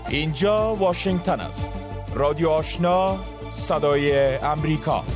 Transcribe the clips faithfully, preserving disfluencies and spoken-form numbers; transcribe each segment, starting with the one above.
اینجا واشنگتن است. رادیو آشنا، صدای امریکا.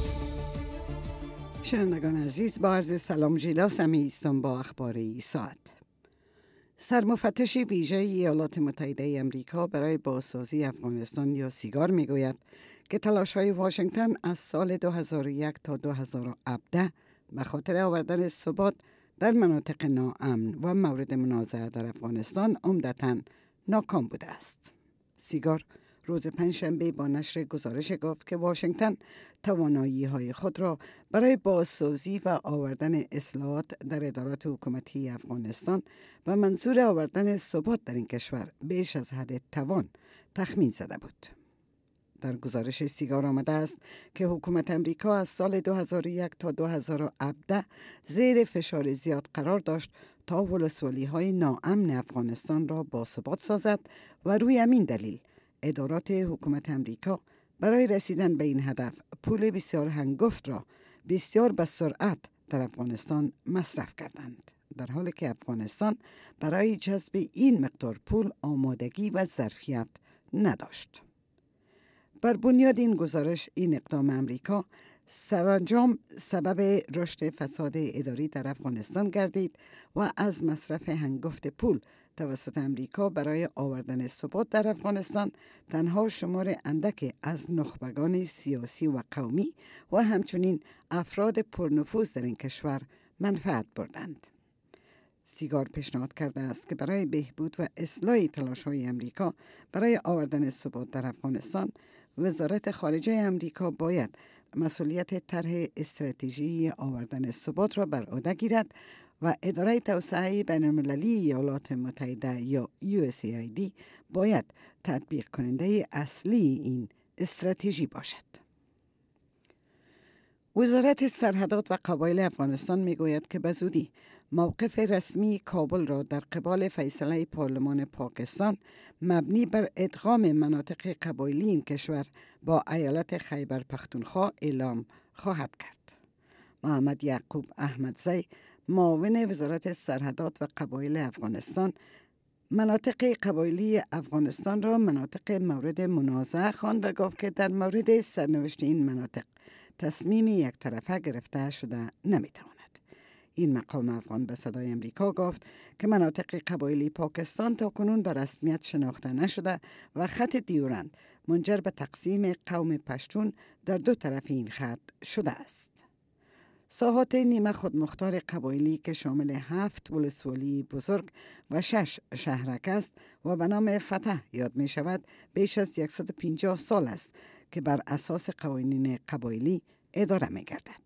شنوندگان عزیز، با عرض سلام جیلاس همی ایستم با اخبار این ساعت. سرمفتش ویژه ایالات متحده امریکا برای بازسازی افغانستان یا سیگار میگوید که تلاش‌های واشنگتن از سال دو هزار و یک تا دو هزار و هفده به خاطر آوردن ثبات در مناطق ناامن و مورد منازعه در افغانستان عمدتاً ناکام بوده است. سیگار روز پنجشنبه با نشر گزارش گفت که واشنگتن توانایی‌های خود را برای بازسازی و آوردن اصلاحات در ادارات حکومتی افغانستان و منظور آوردن ثبات در این کشور بیش از حد توان تخمین زده بود. در گزارش سیگار آمده است که حکومت امریکا از سال دو هزار و یک تا دو هزار و هفده زیر فشار زیاد قرار داشت تا ولسوالی‌های ناامن افغانستان را باثبات سازد و روی همین دلیل ادارات حکومت امریکا برای رسیدن به این هدف پول بسیار هنگفت را بسیار به سرعت در افغانستان مصرف کردند، در حالی که افغانستان برای جذب این مقدار پول آمادگی و ظرفیت نداشت. بر بنیاد این گزارش، این اقدام امریکا سرانجام سبب رشد فساد اداری در افغانستان گردید و از مصرف هنگفت پول توسط امریکا برای آوردن ثبات در افغانستان تنها شمار اندک از نخبگان سیاسی و قومی و همچنین افراد پرنفوذ در این کشور منفعت بردند. سیگار پیشنهاد کرده است که برای بهبود و اصلاح تلاش‌های امریکا برای آوردن ثبات در افغانستان، وزارت خارجه امریکا باید مسئولیت طرح استراتژی آوردن ثبات را بر عهده گیرد و اداره توسعه بین‌المللی ایالات متحده یا یو اس ای آی دی باید تطبیق کننده اصلی این استراتژی باشد. وزارت سرحدات و قبایل افغانستان میگوید که به زودی موقف رسمی کابل را در قبال فیصله پارلمان پاکستان مبنی بر ادغام مناطق قبایلی این کشور با ایالت خیبر پختونخوا اعلام خواهد کرد. محمد یعقوب احمدزی، معاون وزارت سرحدات و قبایل افغانستان، مناطق قبایلی افغانستان را مناطق مورد منازعه خواند و گفت که در مورد سرنوشت این مناطق تصمیم یک طرفه گرفته شده نمیتواند. این مقام افغان به صدای امریکا گفت که مناطق قبایلی پاکستان تا کنون به رسمیت شناخته نشده و خط دیورند منجر به تقسیم قوم پشتون در دو طرف این خط شده است. ساحات نیمه خودمختار قبایلی که شامل هفت ولسوالی بزرگ و شش شهرک است و به نام فتح یاد می شود، بیش از صد و پنجاه سال است که بر اساس قوانین قبایلی اداره می گردد.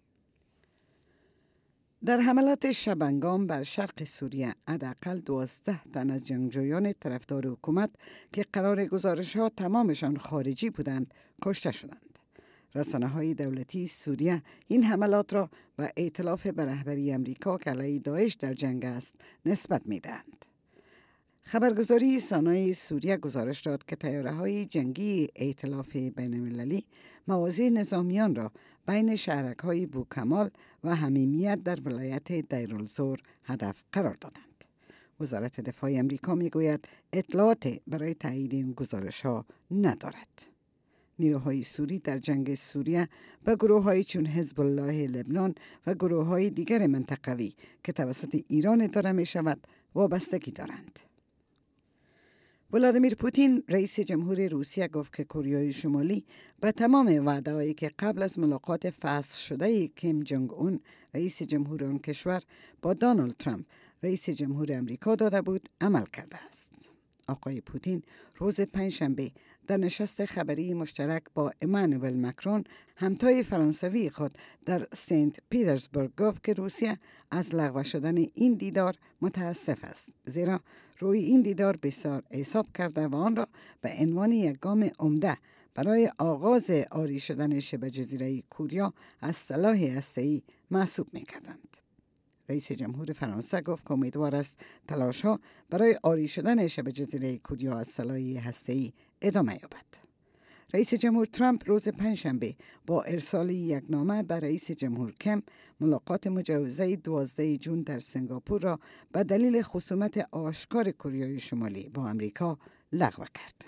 در حملات شبنگام بر شرق سوریه حداقل دوازده تن از جنگجویان طرفدار حکومت که قرار گزارش ها تمامشان خارجی بودند کشته شدند. رسانه‌های دولتی سوریه این حملات را به ائتلاف به رهبری امریکا که علیه داعش در جنگ است نسبت می‌دهند. خبرگزاری سانای سوریه گزارش داد که طیاره‌های جنگی ائتلاف بین‌المللی موازی نظامیان را بین شهرک‌های بوکمال و حمیمیت در ولایت دیرالزور هدف قرار دادند. وزارت دفاع امریکا می‌گوید اطلاعات برای تایید این گزارش‌ها ندارد. نیروهای سوری در جنگ سوریه و گروه‌های چون حزب الله لبنان و گروه‌های دیگر منطقوی که توسط ایران اداره می‌شود وابستگی دارند. ولادیمیر پوتین رئیس جمهور روسیه گفت که کره شمالی به تمام وعده‌هایی که قبل از ملاقات فحص شده کیم جونگ اون رئیس جمهور آن کشور با دونالد ترامپ رئیس جمهور امریکا داده بود عمل کرده است. آقای پوتین روز پنجشنبه در نشست خبری مشترک با امانوئل مکرون همتای فرانسوی خود در سنت پیترزبورگ گفت که روسیه از لغو شدن این دیدار متاسف است، زیرا روی این دیدار بسیار حساب کرده و آن را به عنوان یک گام عمده برای آغاز عاری شدن شبه جزیره کوریا از سلاح هسته‌ای محسوب می‌کردند. رئیس جمهور فرانسه گفت که امیدوار است تلاش‌ها برای عاری شدن شبه جزیره کوریا از سلاح هسته‌ای ادامه یابد. رئیس جمهور ترامپ روز پنجشنبه با ارسال یک نامه به رئیس جمهور کیم ملاقات مجوزه دوازده ژوئن در سنگاپور را به دلیل خصومت آشکار کره شمالی با آمریکا لغو کرد.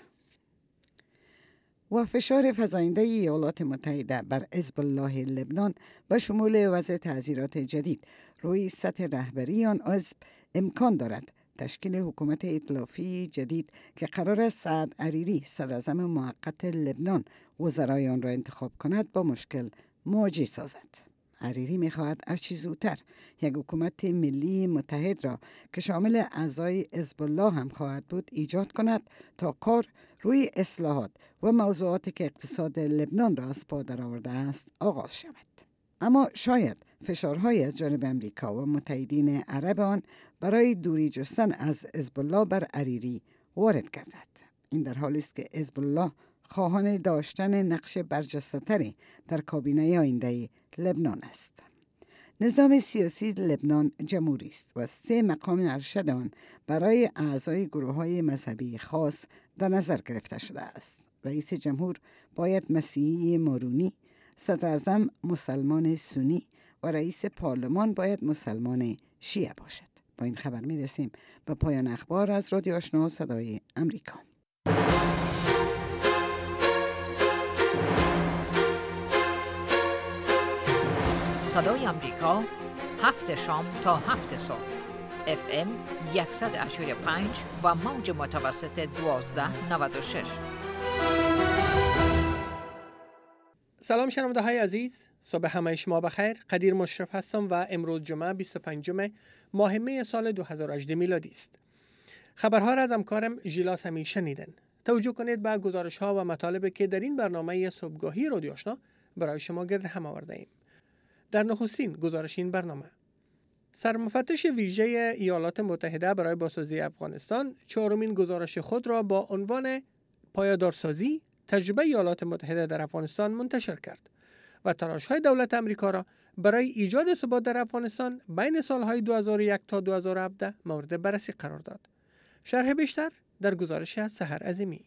و فشار فزاینده ایالات متحده بر حزب الله لبنان به شمول وضع تعزیرات جدید روی سطح رهبری آن حزب امکان دارد تشکیل حکومت ائتلافی جدید که قرار است سعد عریری صدراعظم موقت لبنان وزرای آن را انتخاب کند با مشکل مواجه سازد. عریری می‌خواهد هرچه زودتر یک حکومت ملی متحد را که شامل اعضای حزب الله هم خواهد بود ایجاد کند تا کار روی اصلاحات و موضوعاتی که اقتصاد لبنان را از پا درآورده است آغاز شود. اما شاید فشارهای از جانب امریکا و متحدین عرب آن برای دوری جستن از حزب الله بر عریری وارد گردد. این در حالی است که حزب الله خواهان داشتن نقش برجسته‌تری در کابینه آینده لبنان است. نظام سیاسی لبنان جمهوری است و سه مقام ارشد آن برای اعضای گروه‌های مذهبی خاص در نظر گرفته شده است. رئیس جمهور باید مسیحی مارونی، صدراعظم مسلمان سنی و رئیس پارلمان باید مسلمان شیعه باشد. با این خبر می رسیم به پایان اخبار از رادیو آشنا صدای امریکا. صدای امریکا، هفت شام تا هفت صبح، اف ام صد و هشتاد و پنج و موج متوسط دوازده نود و شش. سلام شنونده های عزیز، صبح همه شما بخیر. قدیر مشرف هستم و امروز جمعه بیست و پنجم ماه می سال دو هزار و هجده میلادی است. خبرها را از همکارم ژیلا سمی شنیدن. توجه کنید به گزارش ها و مطالبی که در این برنامه صبحگاهی رادیو آشنا برای شما گرد هم آورده ایم. در نخستین گزارش این برنامه، سرمفتش ویژه ایالات متحده برای بازسازی افغانستان چهارمین گزارش خود را با عنوان پایدارسازی تجربه ایالات متحده در افغانستان منتشر کرد و تلاش‌های دولت آمریکا را برای ایجاد ثبات در افغانستان بین سالهای دو هزار و یک تا دو هزار و هفده مورد بررسی قرار داد. شرح بیشتر در گزارش از سحر عظیمی.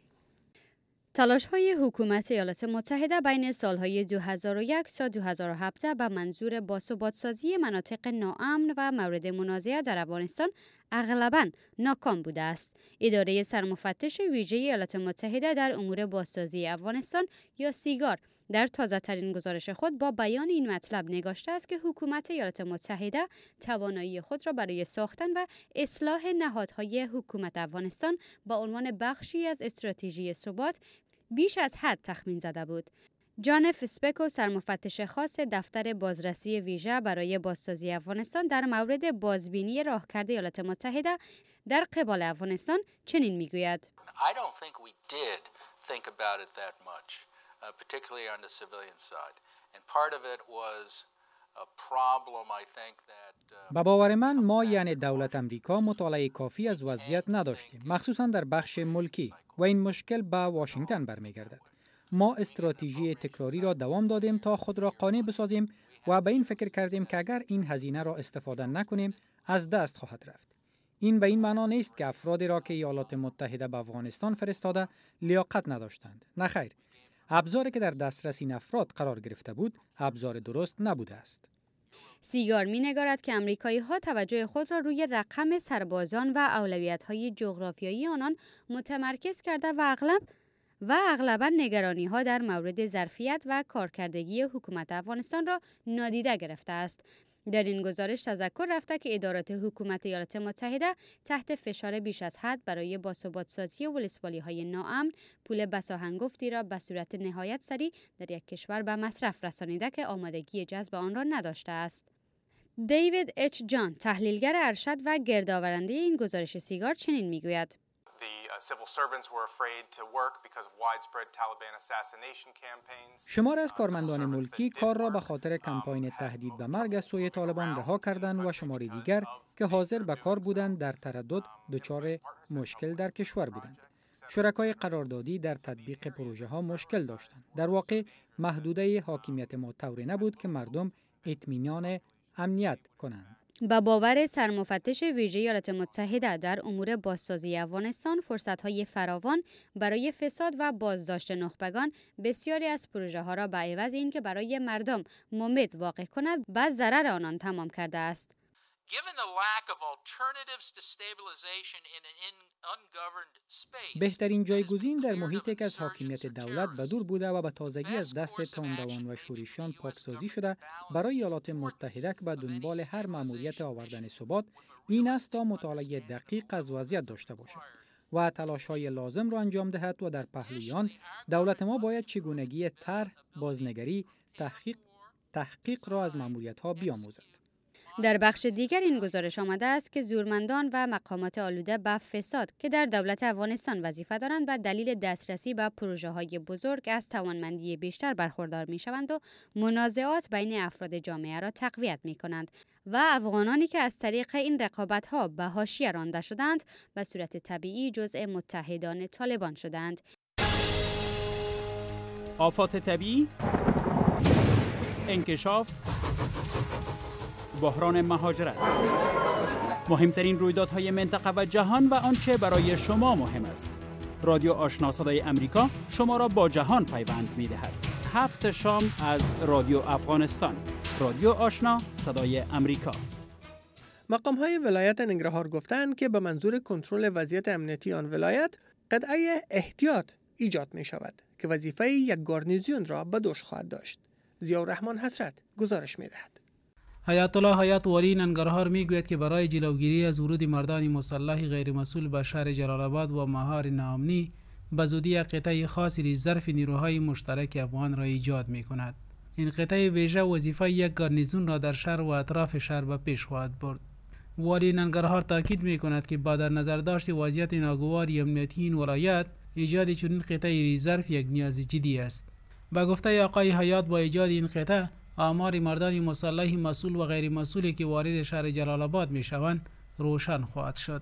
تلاش‌های حکومت ایالات متحده بین سالهای دو هزار و یک تا دو هزار و هفده به منظور باثبات‌سازی مناطق ناامن و مورد منازعه در افغانستان اغلباً ناکام بوده است. اداره سرمفتش ویژه ایالات متحده در امور بازسازی افغانستان یا سیگار در تازه‌ترین گزارش خود با بیان این مطلب نگاشته است که حکومت ایالات متحده توانایی خود را برای ساختن و اصلاح نهادهای حکومت افغانستان با عنوان بخشی از استراتژی ثبات بیش از حد تخمین زده بود. جان فسپکو، سرمفتش خاص دفتر بازرسی ویژه برای بازسازی افغانستان در مورد بازبینی راهکرد ایالات متحده در قبال افغانستان چنین میگوید: I don't think we did think about it that much, uh, particularly on the civilian side. And part of it was a problem I think that به باور من ما یعنی دولت امریکا مطالعه کافی از وضعیت نداشتیم، مخصوصا در بخش ملکی، و این مشکل به واشنگتن برمیگردد. ما استراتژی تکراری را دوام دادیم تا خود را قانع بسازیم و به این فکر کردیم که اگر این هزینه را استفاده نکنیم از دست خواهد رفت. این به این معنا نیست که افرادی را که ایالات متحده به افغانستان فرستاده لیاقت نداشتند. نه خیر. ابزاری که در دسترس این افراد قرار گرفته بود، ابزار درست نبوده است. سیگار می‌نگارد که آمریکایی‌ها توجه خود را روی رقم سربازان و اولویت‌های جغرافیایی آنان متمرکز کرده و اغلب و اغلباً نگرانی‌ها در مورد ظرفیت و کارکردگی حکومت افغانستان را نادیده گرفته است. در این گزارش تذکر رفته که ادارات حکومت ایالات متحده تحت فشار بیش از حد برای باثبات‌سازی ولسوالی‌های ناامن پول بساهنگفتی را به صورت نهایت سریع در یک کشور به مصرف رسانیده که آمادگی جذب آن را نداشته است. دیوید اچ جان، تحلیلگر ارشد و گردآورنده این گزارش سیگار چنین میگوید: شمار از کارمندان ملکی کار را به خاطر کمپاین تهدید به مرگ از سوی طالبان رها کردند و شمار دیگر که حاضر به کار بودند در تردد دچار مشکل در کشور بودند. شرکای قراردادی در تطبیق پروژه ها مشکل داشتند. در واقع محدوده حاکمیت ما طوری نبود که مردم اطمینان امنیت کنند. با باور سرمفتش ویژه ایالات متحده در امور بازسازی افغانستان، فرصت‌های فراوان برای فساد و بازداشت نخبگان بسیاری از پروژه ها را به عوض اینکه برای مردم ممد واقع کند، به ضرر آنان تمام کرده است. بهترین جایگزین در محیطی که از حاکمیت دولت به دور بوده و به تازگی از دست تاندوان و شورشیان پاکسازی شده برای ایالات متحده که به دنبال هر مأموریت آوردن ثبات این است تا مطالعه دقیق از وضعیت داشته باشد و تلاش‌های لازم را انجام دهد و در پهلوی آن دولت ما باید چگونگی طرح، بازنگری، تحقیق تحقیق را از مأموریت‌ها بیاموزد. در بخش دیگر این گزارش آمده است که زورمندان و مقامات آلوده به فساد که در دولت افغانستان وظیفه دارند به دلیل دسترسی به پروژه‌های بزرگ از توانمندی بیشتر برخوردار می‌شوند و منازعات بین افراد جامعه را تقویت می‌کنند و افغانانی که از طریق این رقابت‌ها به حاشیه رانده شدند به صورت طبیعی جزء متحدان طالبان شدند. آفات طبیعی، انکشاف، بحران مهاجرت، مهمترین رویدادهای منطقه و جهان و آنچه برای شما مهم است. رادیو آشنا صدای امریکا شما را با جهان پیوند می‌دهد. هفت شام از رادیو افغانستان. رادیو آشنا صدای امریکا. مقام‌های ولایت ننگرهار گفتند که به منظور کنترل وضعیت امنیتی آن ولایت قطعه احتیاط ایجاد می‌شود که وظیفه یک گارنیزیون را به دوش خواهد داشت. ضیاءالرحمن حسرت گزارش می‌دهد. حیات الله حیات والی ننگرهار میگوید که برای جلوگیری از ورود مردان مسلح غیر مسئول به شهر جلال آباد و مهار ناامنی به زودی قطعه خاصی ظرف نیروهای مشترک افغان را ایجاد می کند. این قطعه ویژه وظیفه یک گارنیزون را در شهر و اطراف شهر به پیش خواهد برد. والی ننگرهار تاکید می کند که با در نظر داشت وضعیت ناگواری امنیتی این ولایت ایجاد چنین قطعه ظرف یک نیاز جدی است. با گفته آقای حیات با ایجاد این قطعه آمار مردان مسلح مسئول و غیر مسئولی که وارد شهر جلال آباد می شوند روشن خواهد شد.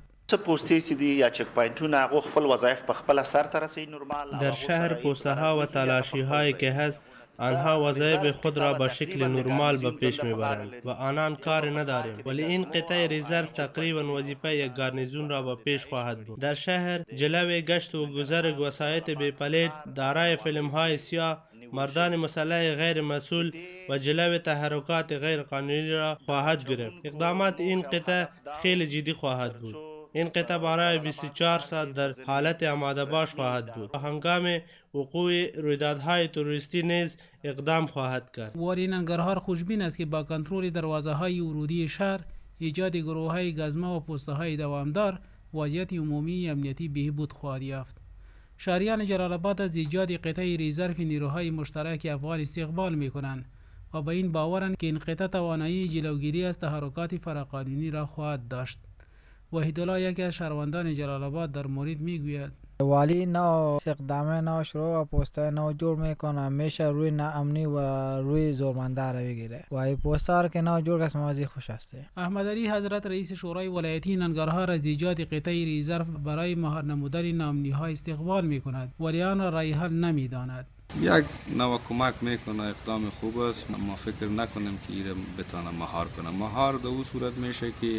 در شهر پوسته ها و تلاشی هایی که هست آنها وظایف خود را به شکل نرمال به پیش میبرند و آنان کار نداریم، ولی این قطعه ریزرو تقریبا وظیفه یک گارنیزون را به پیش خواهد بود. در شهر جلوه گشت و گذر وسایط بی پلیت دارای فیلم های سیاه مردان مسلح غیر مسئول و جلوه تحرکات غیر قانونی را خواهد گرفت. اقدامات این قطعه خیلی جدی خواهد بود. این قطعه برای بیست و چهار ساعت در حالت آماده باش خواهد بود و هنگام وقوع رویدادهای تروریستی نیز اقدام خواهد کرد. والی ننگرهار خوشبین است که با کنترل دروازه های ورودی شهر، ایجاد گروه های گزمه و پسته های دوامدار، وضعیت عمومی امنیتی بهبود خواهد یافت. شهریان جلال آباد از ایجاد قطعه ریزرو نیروهای مشترک افغان استقبال می کنند و با این باورند که این قطعه توانایی جلوگیری از تحرکات فراقانونی را خواهد داشت. وحیدالله یکی از شهروندان جلال آباد در مورد میگوید والی نو اقدام نو شروع و پوسته نو جور میکنه، همیشه روی ناامنی و روی زورمنده را بگیره و این پوسته که نو جور کس موازی خوش است. احمد علی حضرت رئیس شورای ولایتی ننگرهار از ایجاد قطعه ریزرو برای مهار نمودن ناامنی ها استقبال میکند ولی آن را رای حل نمیداند. یک نوع کمک میکنه، اقدام خوب است. ما فکر نکنیم که ایره بتانه مهار کنه. مهار در اون صورت میشه که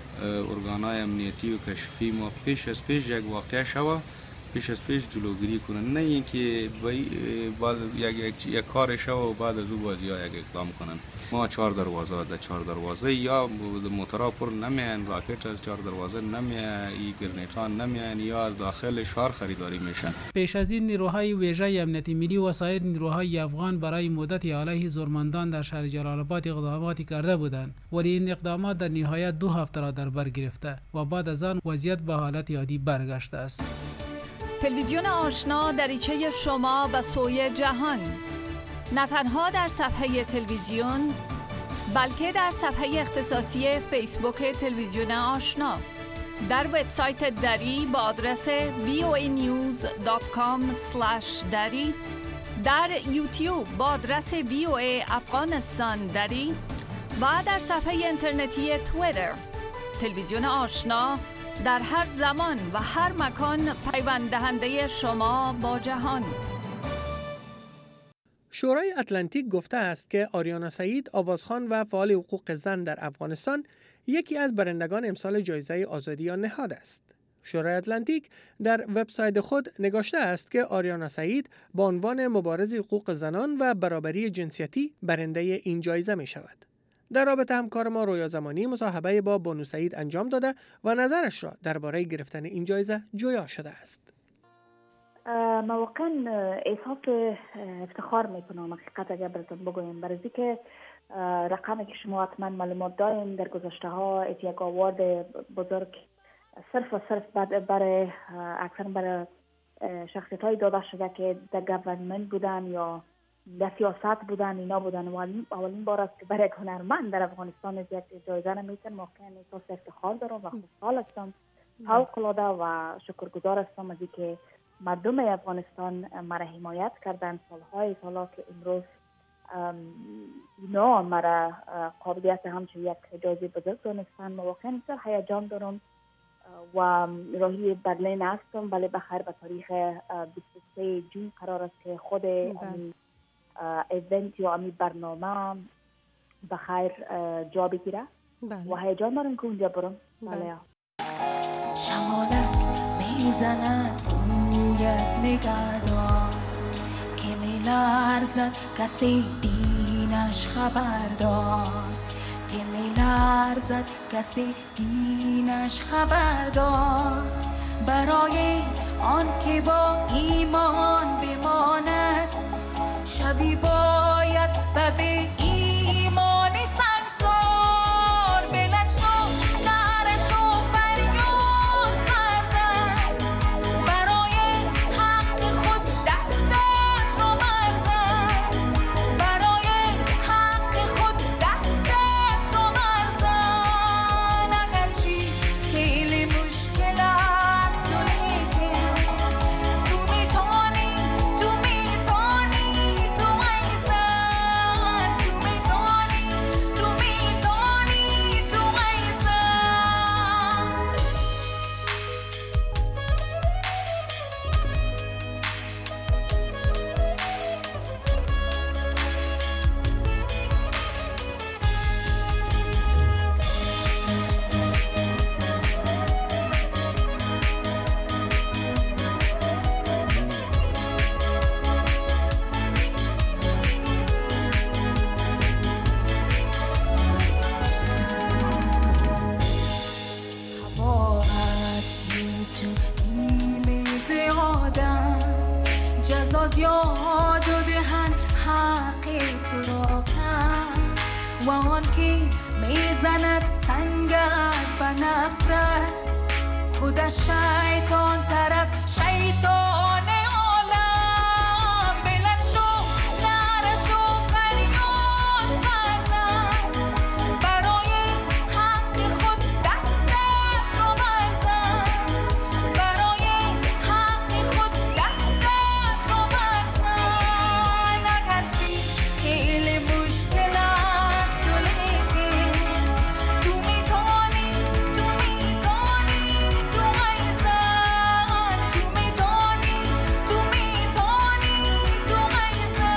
ارگانهای امنیتی و کشفی ما پیش از پیش یک واقع شوه، پیش از پیش جلوگیری کنه، نه اینکه بعد یک یک کار شوه و بعد از او بازی ها یک اقدام کنن. ما چهار دروازه در چهار دروازه یا موتورا پر نمیان، راکت از چهار دروازه نمیان، ای گرنیتان نمیان یا از داخل شهر خریداری میشن. پیش از این نیروهای ویژه امنیتی ملی و سایر نیروهای افغان برای مدتی علیه زورمندان در شهر جلال آباد اقداماتی کرده بودند ولی این اقدامات در نهایت دو هفته را در بر گرفته و بعد از آن وضعیت به حالت عادی برگشته است. تلویزیون آشنا دریچه شما به سوی جهان، نه تنها در صفحه تلویزیون بلکه در صفحه اختصاصی فیسبوک تلویزیون آشنا، در وبسایت دری با آدرس وی او ای نیوز دات کام اسلش دری، در یوتیوب با آدرس وی او ای افغانستان دری و در صفحه اینترنتی توییتر. تلویزیون آشنا در هر زمان و هر مکان پیوند دهنده شما با جهان. شورای اتلانتیک گفته است که آریانا سعید، آوازخوان و فعال حقوق زن در افغانستان، یکی از برندگان امسال جایزه آزادی نهاد است. شورای اتلانتیک در وبسایت خود نگاشته است که آریانا سعید با عنوان مبارز حقوق زنان و برابری جنسیتی برنده این جایزه می شود. در رابطه همکار ما رویا زمانی مصاحبه با بانو سعید انجام داده و نظرش را درباره گرفتن این جایزه جویا شده است. ما واقعا احساس افتخار میکنم حقیقت اگر براتون بگویم، برای که رقمی که شما حتما معلومات دارین در گذشته ها یک آوارد بزرگ صرف و صرف برای اکثر برای شخصیت های داده شده که در گورنمنت بودن یا در سیاست بودن، اینا بودن. اولین بار است که برای یک هنرمند در افغانستان یک جایزه نمیتن. واقعا احساس افتخار دارم و خوشحال هستم، فوق‌العاده و شکرگزار هستم از اینکه مردم افغانستان مرا حمایت کردن سالهای سالا که امروز اینا مرا قابلیت همچون یک جایزه بزرگ دانستن. واقعا بسیار هیجان دارم و راهی برلین هستم، ولی بخیر به تاریخ بیست و سه جون قرار است که خود امی ایونت یا امی برنامه بخیر جا بگیره و هیجان دارم که اونجا برم. بله. شمالک میزند بویت نگهدار که میلرزد کسی دینش خبردار، که میلرزد کسی دینش خبردار. برای آن که با ایمان بماند شبی باید و به ایمان سنگسار بلند شو نعرش و فریاد سرزن، برای حق خود دستت رو برزن، برای حق خود دستت رو برزن. اگرچه خیلی مشکل است تو لیکن تو میتونی، تو میتونی، تو ایزن، تو میتونی، تو میتونی، تو ایزن. هوا هستی تو نیمز آدم، جزاز یاد و دهن حق تو را کن و آن که میزند سنگر به نفرت خودش شیطان تر از شیطان عالم. بلند شو نعرش و فریاد سرزن، برای حق خود دستت رو برزن، برای حق خود دستت رو برزن. اگرچه خیلی مشکل است تو لیکن تو میتونی، تو میتونی، تو ایزن، تو میتونی، تو میتونی، تو ایزن.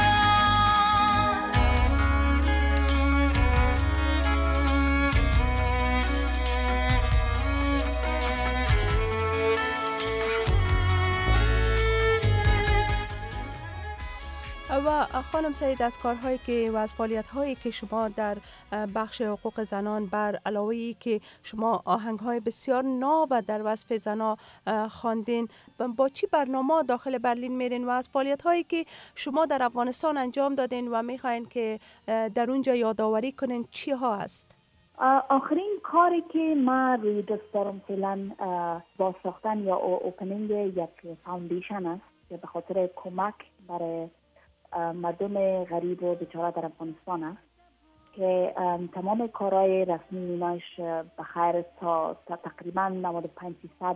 و خانم سعید، از کارهایی که و از فعالیت‌هایی که شما در بخش حقوق زنان بر علاوه ای که شما آهنگ‌های بسیار ناب در وصف زنان خواندین، با چی برنامه داخل برلین میرین و از فعالیت‌هایی که شما در افغانستان انجام دادین و می‌خواین که در اونجا یادآوری کنین چی ها است؟ آخرین کاری که ما روی دست دارم فعلا با ساختن یا اوپنینگ یک فاوندیشن است که به خاطر کمک برای مردم غریب و بیچاره در افغانستان است که تمام کارهای رسمی ایناش بخیر تا, تا تقریبا نود و پنج درصد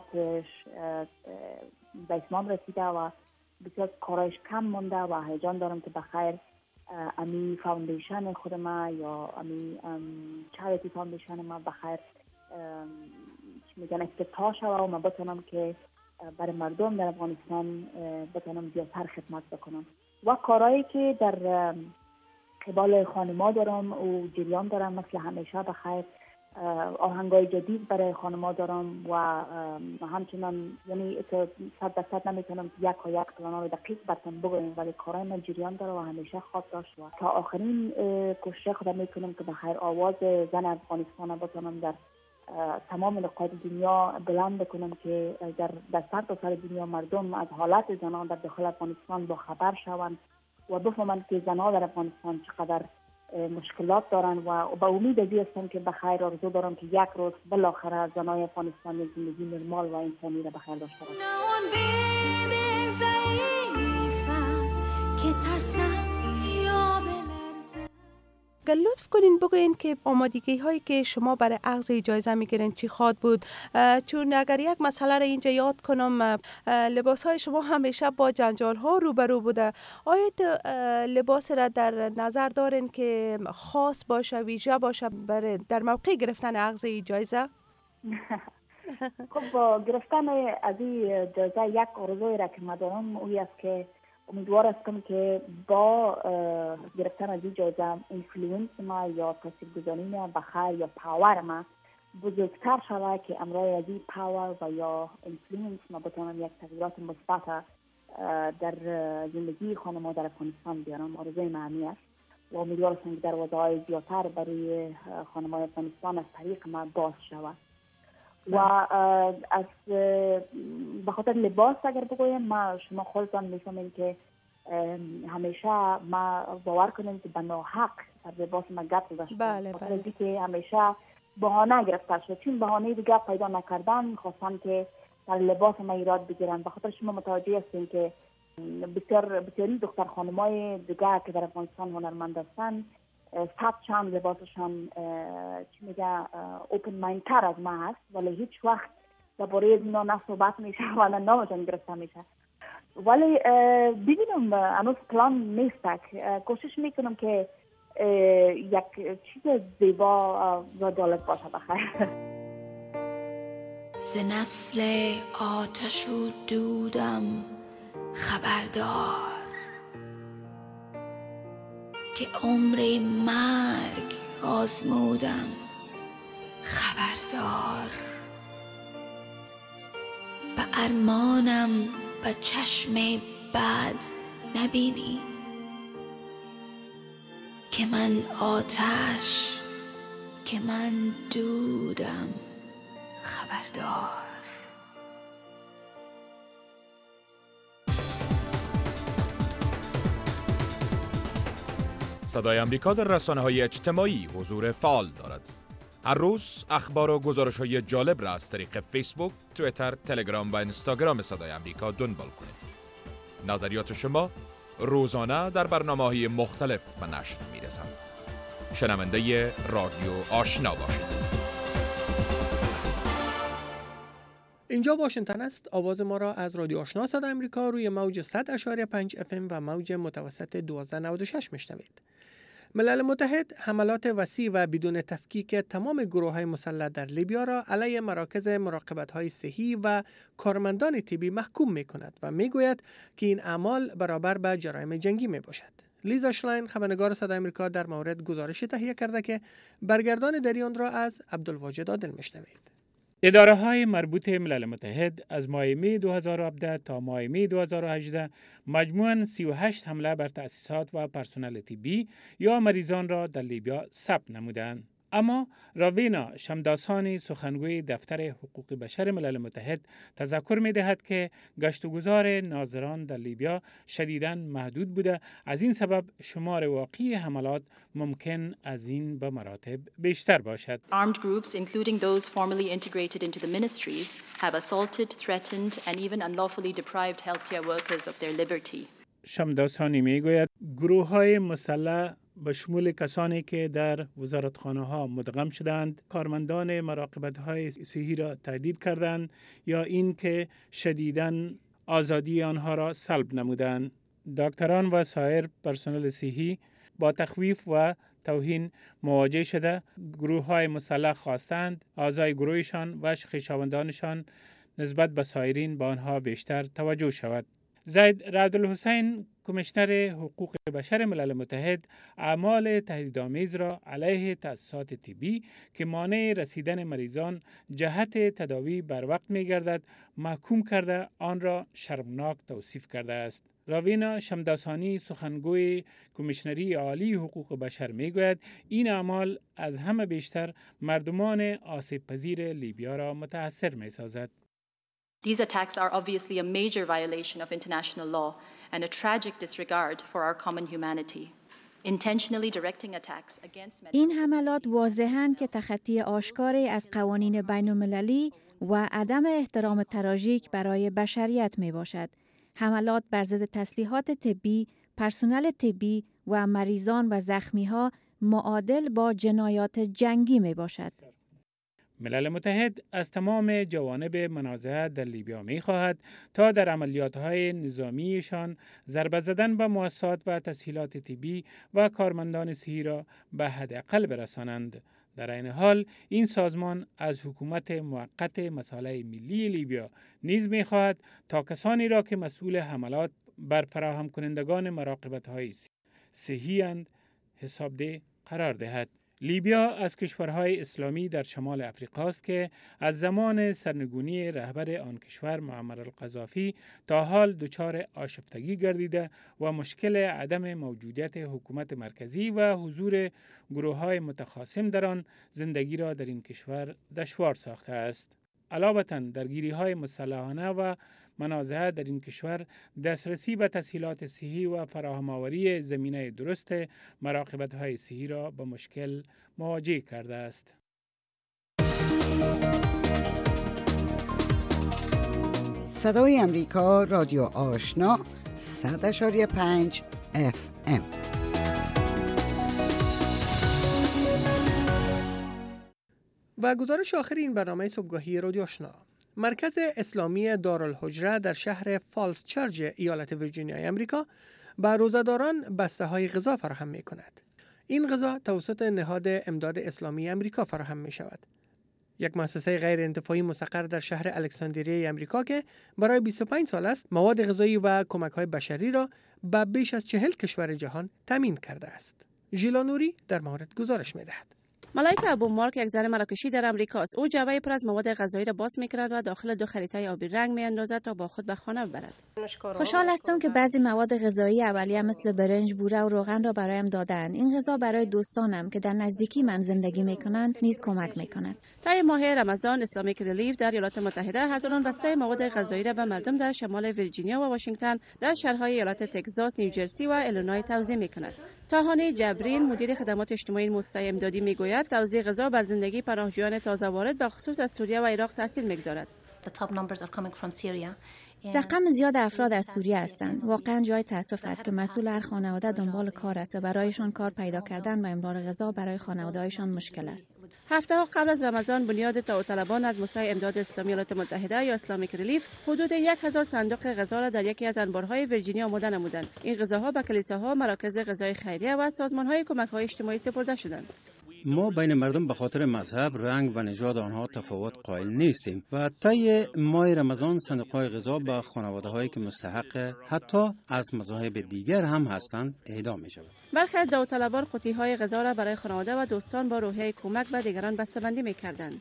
به اتمام رسیده و بسیار کارایش کم مونده و هیجان دارم که بخیر امی فاوندیشن خود ما یا امی چریتی فاوندیشن ما بخیر میگن افتتاح شود و من بتونم که برای مردم در افغانستان بتونم زیادتر خدمت بکنم و کارهایی که در قبال خانما دارم و جریان دارم مثل همیشه بخیر آهنگای جدید برای خانم‌ها دارم و همچنان یعنی صد درصد نمیتونم که یک و یک پلان رو دقیق براتون بگویم، ولی کارای من جریان داره و همیشه خواب داشت و تا آخرین کوشش خودم میکنم که بخیر آواز زن افغانستان بتونم در تمام نقاط دنیا بلند بکنم که در در سر تا سر دنیا مردم از حالت زنان در داخل افغانستان با خبر شوند و بفهمند که زنان در افغانستان چقدر مشکلات دارن و با امید ازی هستم که بخیر آرزو دارم که یک روز بالاخره زنای افغانستان یک زندگی نرمال و انسانی را بخیر داشته باشند. اگر لطف کنین بگوین که آمادگی هایی که شما برای اخذ جایزه میگیرین چی خواد بود؟ چون اگر یک مسئله را اینجا یاد کنم، لباس های شما همیشه با جنجال ها روبرو بوده. آیا لباس را در نظر دارین که خاص باشه، ویژه باشه برای در موقع گرفتن اخذ جایزه؟ خب با گرفتن از این جایزه یک آرزوی را که من دارم اوی است که امیدوار هستم که با گرفتن از این جایزه اینفلوئنس ما یا تاثیرگذاری ما بخیر یا پاور ما بزرگتر شود که امروز از این پاور و یا اینفلوئنس ما بتونم یک تغییرات مثبت در زندگی خانم‌ها در افغانستان بیارم. آرزوی من همین است و امیدوار هستم که دروازه‌های زیادتر برای خانم‌های افغانستان از طریق ما باز شود. و از به خاطر لباس اگر بگویم، ما شما خودتان میفهمین که همیشه ما باور کنیم که به ناحق در لباس ما گپ گذاشته. بله بله. که همیشه بهانه گرفته شد، چون بهانه دیگه پیدا نکردن خواستن که در لباس ما ایراد بگیرن. به خاطر شما متوجه هستین که بسیار بسیاری دختر خانمای دیگه که در افغانستان هنرمند هستن صد چند لباسشان چی میگه اوپن مایند تر از ما هست، ولی هیچ وقت درباره اینا نه صحبت میشه و نه نامشان گرفته میشه. ولی ببینم هنوز پلان نیست. کوشش میکنم که یک چیز زیبا و جالب باشه بخیر. ز نسل آتش و دودم خبردار که عمر مرگ آزمودم خبردار. به ارمانم به چشم بد نبینی که من آتش که من دودم خبردار. صدای امریکا در رسانه‌های اجتماعی حضور فعال دارد. هر روز اخبار و گزارش‌های جالب را از طریق فیسبوک، توییتر، تلگرام و اینستاگرام صدای امریکا دنبال کنید. نظریات شما روزانه در برنامه‌های مختلف به نشر می‌رسند. شنونده رادیو آشنا باشید. اینجا واشنگتن است. آواز ما را از رادیو آشنا صدای امریکا روی موج صد اشاری پنج اف ام و موج متوسط دوازده نود و شش میشنوید. ملل متحد حملات وسیع و بدون تفکیک تمام گروه‌های مسلح در لیبیا را علیه مراکز مراقبت‌های صحی و کارمندان طبی محکوم می‌کند و می‌گوید که این اعمال برابر به جرایم جنگی می‌باشد. لیزا شلاین خبرنگار صدای آمریکا در مورد گزارش تهیه کرده که برگردان در آن را از عبدالواجد عادل می‌شنوید. اداره های مربوط ملل متحد از ماه می دو هزار و هفده تا ماه می دو هزار و هجده مجموعاً سی و هشت حمله بر تأسیسات و پرسنل طبی یا مریضان را در لیبیا ثبت نمودند. اما راوینا شمداسانی سخنگوی دفتر حقوق بشر ملل متحد تذکر می دهد که گشت و گذار ناظران در لیبیا شدیداً محدود بوده. از این سبب شمار واقعی حملات ممکن از این به مراتب بیشتر باشد. Armed groups, including those formally integrated into the ministries, have assaulted, threatened and even unlawfully deprived healthcare workers of their liberty. شمداسانی می گوید گروه های مسلح به شمول کسانی که در وزارتخانه ها مدغم شدند، کارمندان مراقبت های صحی را تهدید کردند یا این که شدیداً آزادی آنها را سلب نمودند. دکتران و سایر پرسنل صحی با تخویف و توهین مواجه شده. گروه های مسلح خواستند اعضای گروهشان و خویشاوندانشان نسبت به سایرین به آنها بیشتر توجه شود. زید رعدالحسین کمیشنر حقوق بشر ملل متحد اعمال تهدیدآمیز را علیه تأسیسات طبی که مانع رسیدن مریضان جهت تداوی بر وقت می‌گردد محکوم کرده آن را شرمناک توصیف کرده است. راوینا شمداسانی سخنگوی کمیشنری عالی حقوق بشر میگوید این اعمال از همه بیشتر مردمان آسیب پذیر لیبیا را متاثر می‌سازد. These attacks are obviously a major violation of international law and a tragic disregard for our common humanity. Intentionally directing attacks against این حملات واضحاً که تخطی آشکاری از قوانین بین‌المللی و عدم احترام تراژیک برای بشریت می باشد. حملات بر ضد تسلیحات طبی، پرسنل طبی و مریضان و زخمی‌ها معادل با جنایات جنگی می باشد. ملل متحد از تمام جوانب منازعه در لیبیا می خواهد تا در عملیات‌های نظامیشان ضربه زدن به مؤسسات و تسهیلات طبی و کارمندان صحی را به حداقل برسانند. در این حال این سازمان از حکومت موقت مصالح ملی لیبیا نیز می خواهد تا کسانی را که مسئول حملات بر فراهم کنندگان مراقبت‌های صحی اند حسابده قرار دهد. لیبیا از کشورهای اسلامی در شمال افریقا است که از زمان سرنگونی رهبر آن کشور معمر القذافی تا حال دچار آشفتگی گردیده و مشکل عدم موجودیت حکومت مرکزی و حضور گروه‌های متخاصم در آن زندگی را در این کشور دشوار ساخته است. علاوه بر درگیری‌های مسلحانه و منازعه در این کشور، دسترسی به تسهیلات صحی و فراهم‌آوری زمینه درست مراقبت‌های صحی را به مشکل مواجه کرده است. صدای امریکا رادیو آشنا صد و پنج اف ام. و گزارش آخر این برنامه صبحگاهی رادیو آشنا. مرکز اسلامی دارالحجره در شهر فالس چارج ایالت ویرجینیای امریکا به روزه‌داران بسته‌های غذا فراهم می‌کند. این غذا توسط نهاد امداد اسلامی امریکا فراهم می‌شود. یک مؤسسه غیر انتفاعی مستقر در شهر الکساندریای امریکا که برای بیست و پنج سال است مواد غذایی و کمک‌های بشری را به بیش از چهل کشور جهان تامین کرده است. ژیلا نوری در مورد گزارش می‌دهد. ملائکه ابو مارک یک زن مراکشی در امریکا است. او جعبه پر از مواد غذایی را باز می‌کند و داخل دو خریطه آبی رنگ می‌اندازد تا با خود به خانه ببرد. خوشحال هستم که بعضی مواد غذایی اولیه مثل برنج، بوره و روغن را برایم دادند. این غذا برای دوستانم که در نزدیکی من زندگی می‌کنند نیز کمک می‌کند. طی ماه رمضان اسلامیک ریلیف در ایالات متحده هزاران بسته مواد غذایی را به مردم در شمال ویرجینیا و واشنگتن، در شهرهای ایالات تگزاس، نیوجرسی و ایلینوی توزیع می‌کند. تاهانی جبرین مدیر خدمات اجتماعی مؤسسه امدادی میگوید توزیع غذا بر زندگی پناهجویان تازه وارد به خصوص از سوریه و عراق تاثیر میگذارد. رقم زیاد افراد از سوریه هستند. واقعا جای تاسف است که مسئول هر خانواده دنبال کار است و برایشان کار پیدا کردن و امرار غذا برای خانواده‌هایشان مشکل است. هفته ها قبل از رمضان بنیاد داوطلبان از مؤسسه امداد اسلامی ایالات متحده یا اسلامیک ریلیف حدود یک هزار صندوق غذا را در یکی از انبارهای ویرجینیا آماده نمودند. این غذاها به کلیساها، مراکز غذای خیریه و سازمان‌های کمک‌های اجتماعی سپرده شدند. ما بین مردم به خاطر مذهب، رنگ و نژاد آنها تفاوت قائل نیستیم و طی ماه رمضان صندوق‌های غذا به خانواده‌هایی که مستحق حتی از مذاهب دیگر هم هستند اهدا می‌شود. برخی از داوطلبان قوطی‌های غذا را برای خانواده و دوستان با روحیه کمک به دیگران بسته‌بندی می‌کردند.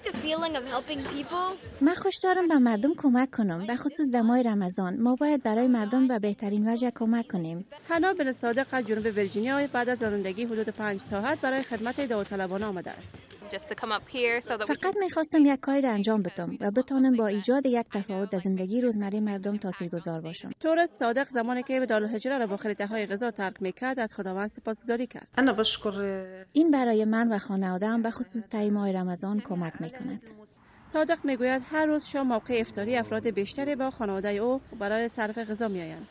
من خوش دارم به مردم کمک کنم، به خصوص در ماه رمضان. ما باید برای مردم به بهترین وجه کمک کنیم. حنا بن صادق از جنوب ویرجینیا بعد از رانندگی حدود پنج ساعت برای خدمت داوطلبان آمده است. فقط می‌خواستم یک کاری را انجام بدم و بتانم با ایجاد یک تفاوت در زندگی روزمره مردم تاثیرگذار باشم. تورس صادق زمانی که به دارالهجره را با خریده‌های غذا ترک می‌کرد از خداوند سپاسگزاری کرد. این برای من و خانواده‌ام به خصوص طی ماه رمضان کمک می‌کند. صادق میگوید هر روز شام موقع افطاری افراد بیشتری با خانواده او برای صرف غذا میآیند.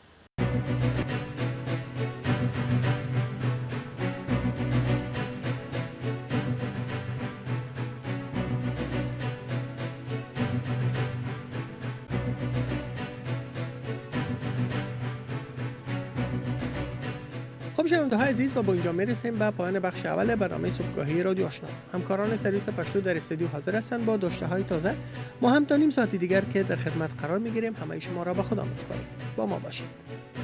خب شنونده های عزیز و با اینجا میرسیم به پایان بخش اول برنامه صبحگاهی رادیو آشنا. همکاران سرویس پشتو در استودیو حاضر هستند با داشته های تازه. ما هم تا نیم ساعت دیگر که در خدمت قرار میگیریم. همه شما را به خدا میسپاریم. با ما باشید.